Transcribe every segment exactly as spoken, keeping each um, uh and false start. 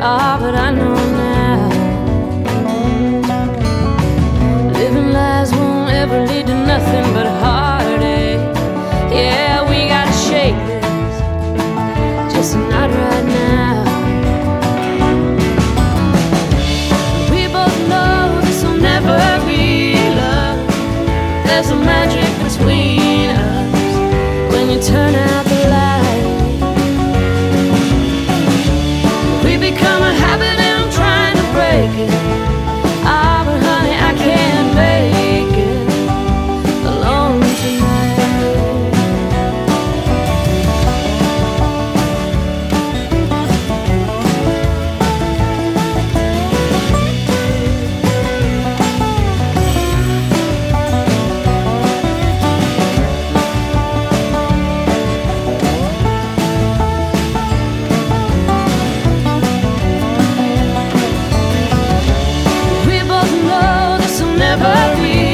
Ah, but I know now, living lies won't ever lead to nothing but heartache. Yeah, we gotta shake this, just not right now. We both know this will never be love. There's a magic between us when you turn out the light. We become a habit and I'm trying to break it. Ah, but honey, I can't make it alone tonight.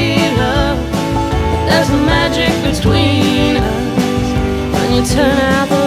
There's a magic between us when you turn out the